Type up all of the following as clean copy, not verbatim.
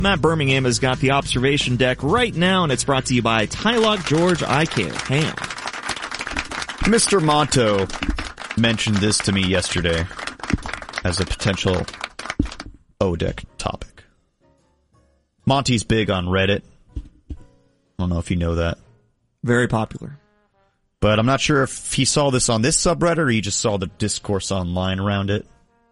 Matt Birmingham has got the observation deck right now, and it's brought to you by Tylock George Eye Care. Ham. Mr. Monto mentioned this to me yesterday as a potential O-Deck topic. Monty's big on Reddit. I don't know if you know that. Very popular. But I'm not sure if he saw this on this subreddit or he just saw the discourse online around it.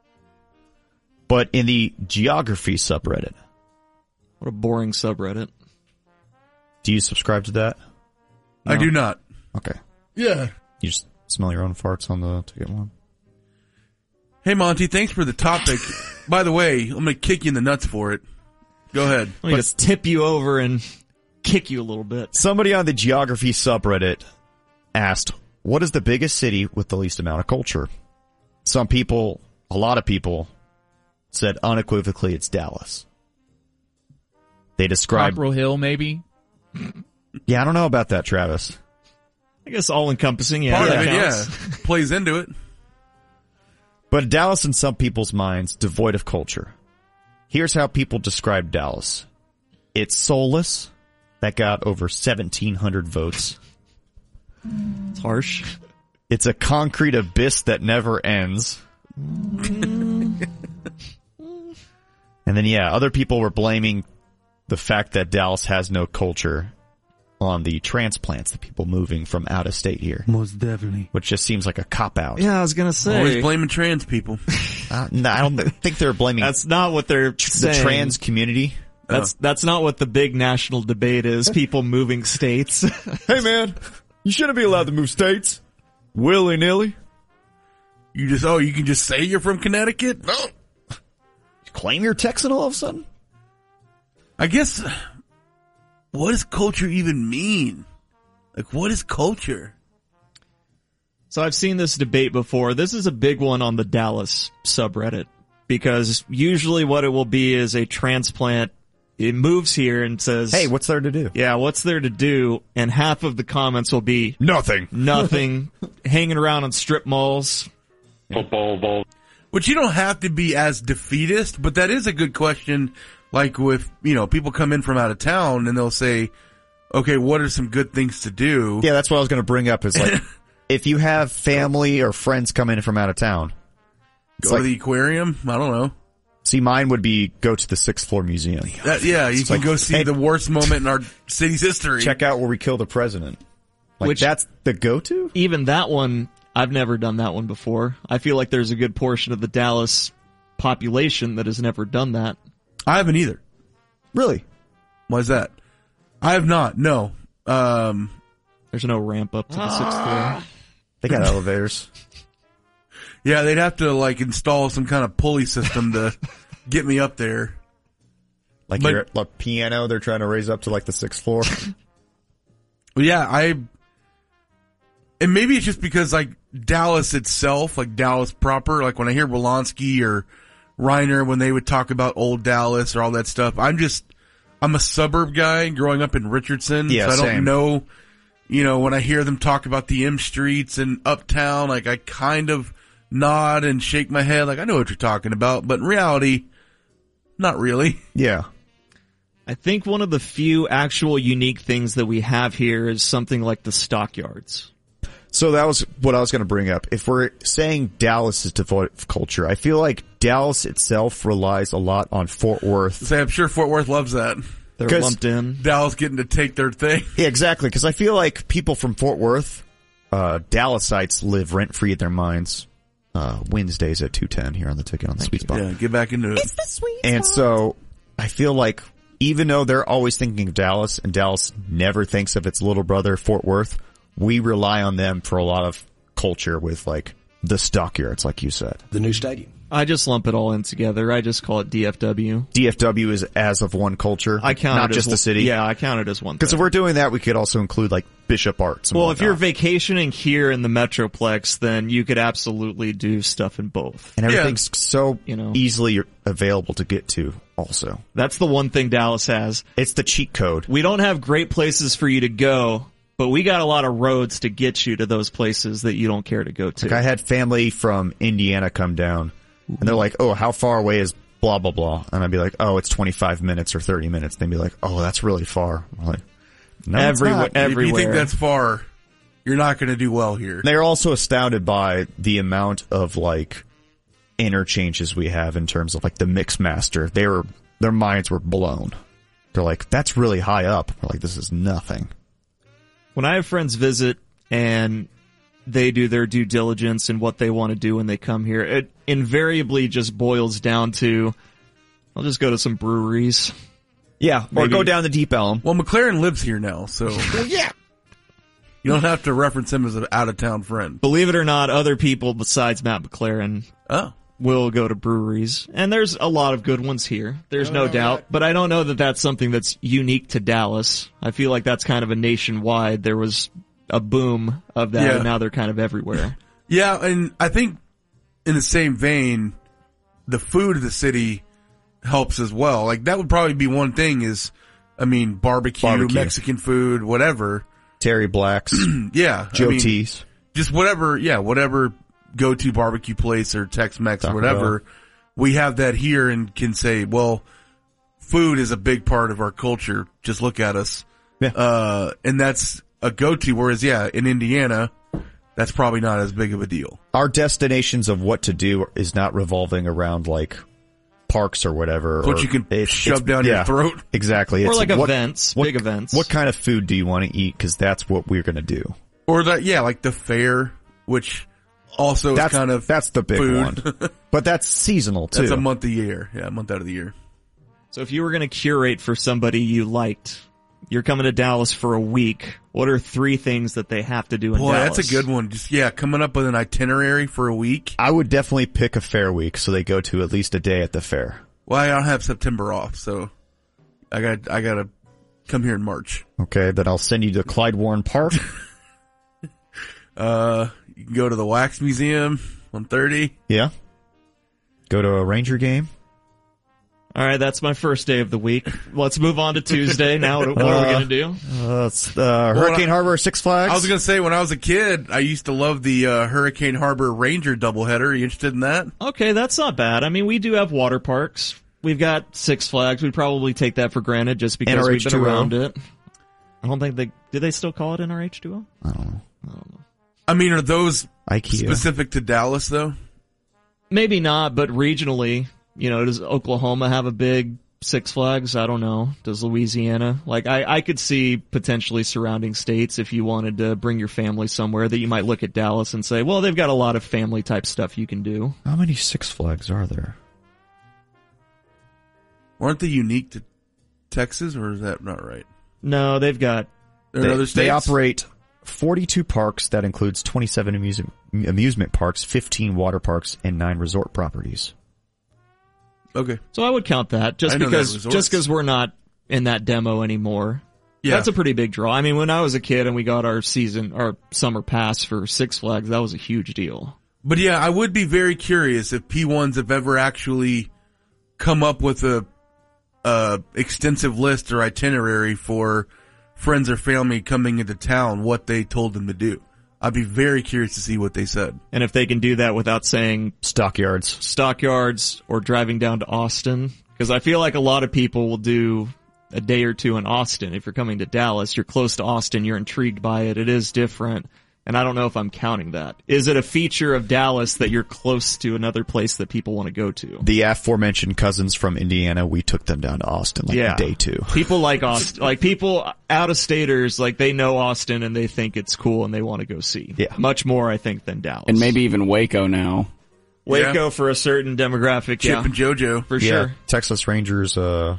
But in the geography subreddit. What a boring subreddit. Do you subscribe to that? No. I do not. Okay. Yeah. You just smell your own farts on the ticket one? Hey, Monty, thanks for the topic. By the way, I'm going to kick you in the nuts for it. Go ahead. Let me just tip you over and kick you a little bit. Somebody on the geography subreddit asked, what is the biggest city with the least amount of culture? Some people, a lot of people, said unequivocally it's Dallas. They described... Cockrell Hill, maybe? Yeah, I don't know about that, Travis. I guess all-encompassing, yeah. Part of it, yeah. Plays into it. But Dallas, in some people's minds, devoid of culture. Here's how people describe Dallas. It's soulless. That got over 1,700 votes. It's harsh. It's a concrete abyss that never ends. And then, yeah, other people were blaming the fact that Dallas has no culture on the transplants, the people moving from out of state here. Most definitely. Which just seems like a cop-out. Yeah, I was going to say. Always blaming trans people. No, I don't think they're blaming That's not what they're saying. The trans community. That's not what the big national debate is, people moving states. Hey, man, you shouldn't be allowed to move states. Willy-nilly. You can just say you're from Connecticut? No. You claim you're Texan all of a sudden? I guess, what does culture even mean? Like, what is culture? So I've seen this debate before. This is a big one on the Dallas subreddit, because usually what it will be is a transplant. It moves here and says, hey, what's there to do? Yeah, what's there to do? And half of the comments will be nothing, hanging around on strip malls. Football ball. Which you don't have to be as defeatist, but that is a good question. Like with, people come in from out of town and they'll say, okay, what are some good things to do? Yeah, that's what I was going to bring up is like, if you have family or friends come in from out of town. Go to the aquarium? I don't know. See, mine would be go to the 6th floor museum. You can go see the worst moment in our city's history. Check out where we killed the president. Which, that's the go-to? Even that one, I've never done that one before. I feel like there's a good portion of the Dallas population that has never done that. I haven't either. Really? Why is that? I have not, no. There's no ramp up to the 6th floor. They got elevators. Yeah, they'd have to install some kind of pulley system to get me up there. You're at a piano they're trying to raise up to the 6th floor. Yeah, and maybe it's just because Dallas itself, Dallas proper, when I hear Wolanski or Reiner when they would talk about old Dallas or all that stuff, I'm a suburb guy growing up in Richardson, yeah, so I don't same. know, when I hear them talk about the M streets and uptown, I kind of nod and shake my head I know what you're talking about, but in reality, not really. Yeah. I think one of the few actual unique things that we have here is something like the stockyards. So that was what I was going to bring up. If we're saying Dallas is devoid of culture, I feel like Dallas itself relies a lot on Fort Worth. I'm sure Fort Worth loves that. They're lumped in. Dallas getting to take their thing. Yeah, exactly. Because I feel like people from Fort Worth, Dallasites live rent-free in their minds. Wednesdays at 2:10 here on the ticket on the Sweet Spot. Yeah, get back into it. It's the Sweet And Spot. so I feel like even though they're always thinking of Dallas and Dallas never thinks of its little brother, Fort Worth, we rely on them for a lot of culture with the stockyards, like you said. The new stadium. I just lump it all in together. I just call it DFW. DFW is as of one culture, I count not it just as the city. Yeah, I count it as one. Because if we're doing that, we could also include Bishop Arts. Well, if you're vacationing here in the Metroplex, then you could absolutely do stuff in both. And everything's so easily available to get to also. That's the one thing Dallas has. It's the cheat code. We don't have great places for you to go, but we got a lot of roads to get you to those places that you don't care to go to. I had family from Indiana come down, and they're like, oh, how far away is blah, blah, blah. And I'd be like, oh, it's 25 minutes or 30 minutes. They'd be like, oh, that's really far. I'm like, no, it's not. Everywhere. If you think that's far, you're not going to do well here. They're also astounded by the amount of, like, interchanges we have in terms of, like, the Mixmaster. Their minds were blown. They're like, that's really high up. We're like, this is nothing. When I have friends visit and they do their due diligence and what they want to do when they come here, it invariably just boils down to, I'll just go to some breweries. Yeah, or Maybe. go down the Deep Elm. Well, McLaren lives here now, so Well, yeah. you don't have to reference him as an out-of-town friend. Believe it or not, other people besides Matt McLaren Oh. will go to breweries. And there's a lot of good ones here. There's no doubt. But I don't know that that's something that's unique to Dallas. I feel like that's kind of a nationwide. There was a boom of that, Yeah. and now they're kind of everywhere. Yeah, and I think in the same vein, the food of the city helps as well. Like, that would probably be one thing is, I mean, barbecue. Mexican food, whatever. Terry Black's, Yeah. Joe T's. Just whatever go-to barbecue place or Tex-Mex or Taco whatever. We have that here and can say, well, food is a big part of our culture. Just look at us. Yeah. And that's a go-to. Whereas, in Indiana, that's probably not as big of a deal. Our destinations of what to do is not revolving around, like, parks or whatever. It's what or you can shove down your throat. Exactly. Or It's like events, big events. What kind of food do you want to eat? Because that's what we're going to do. Or that, like the fair, which also is kind of that's the big food. one. But that's seasonal, too. That's a month a year. Yeah, a month out of the year. So if you were going to curate for somebody you liked, you're coming to Dallas for a week, what are 3 things that they have to do in Boy, Dallas? that's a good one. Just, coming up with an itinerary for a week. I would definitely pick a fair week so they go to at least a day at the fair. Well, I don't have September off, so I gotta come here in March. Okay, then I'll send you to Clyde Warren Park. You can go to the Wax Museum on 30. Yeah. Go to a Ranger game. All right, that's my first day of the week. Let's move on to Tuesday. Now, what are we going to do? Hurricane Harbor, Six Flags. I was gonna say, when I was a kid, I used to love the Hurricane Harbor Ranger doubleheader. Are you interested in that? Okay, that's not bad. I mean, we do have water parks. We've got Six Flags. We'd probably take that for granted just because we've been NRH2O. around it. I don't think do they still call it NRH2O? I don't know. I mean, are those IKEA. specific to Dallas, though? Maybe not, but regionally, does Oklahoma have a big Six Flags? I don't know. Does Louisiana? Like, I could see potentially surrounding states if you wanted to bring your family somewhere that you might look at Dallas and say, well, they've got a lot of family type stuff you can do. How many Six Flags are there? Aren't they unique to Texas, or is that not right? No, they've got... There are other states? They operate 42 parks. That includes 27 amusement parks, 15 water parks, and 9 resort properties. Okay. So I would count that just I know because that resorts. we're not in that demo anymore. Yeah. That's a pretty big draw. I mean, when I was a kid and we got our summer pass for Six Flags, that was a huge deal. But yeah, I would be very curious if P1s have ever actually come up with a extensive list or itinerary for friends or family coming into town, what they told them to do. I'd be very curious to see what they said. And if they can do that without saying Stockyards or driving down to Austin, because I feel like a lot of people will do a day or two in Austin. If you're coming to Dallas, you're close to Austin, you're intrigued by it, it is different. And I don't know if I'm counting that. Is it a feature of Dallas that you're close to another place that people want to go to? The aforementioned cousins from Indiana, we took them down to Austin day 2. People like Austin, like people out of staters, like they know Austin and they think it's cool and they want to go see. Yeah. Much more, I think, than Dallas. And maybe even Waco now. Waco for a certain demographic, Chip and JoJo. for sure. Texas Rangers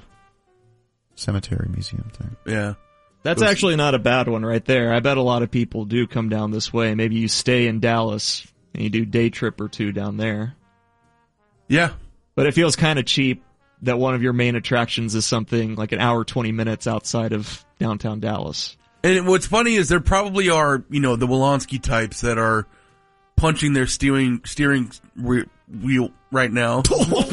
cemetery museum thing. Yeah. That's actually not a bad one right there. I bet a lot of people do come down this way. Maybe you stay in Dallas and you do day trip or two down there. Yeah. But it feels kind of cheap that one of your main attractions is something like an hour, 20 minutes outside of downtown Dallas. And what's funny is there probably are, the Wolanski types that are punching their steering wheel right now.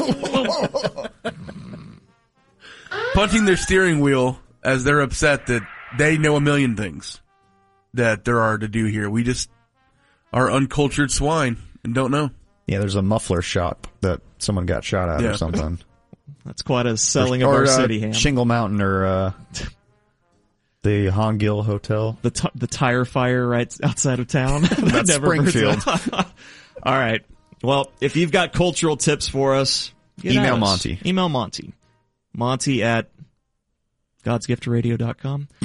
Punching their steering wheel as they're upset that they know a million things that there are to do here. We just are uncultured swine and don't know. Yeah, there's a muffler shop that someone got shot at or something. That's quite a selling of our city, Ham. Shingle Mountain or the Hongill Hotel. The tire fire right outside of town. That's Springfield. All right. Well, if you've got cultural tips for us, email Monty. Email Monty. Monty at godsgiftradio.com.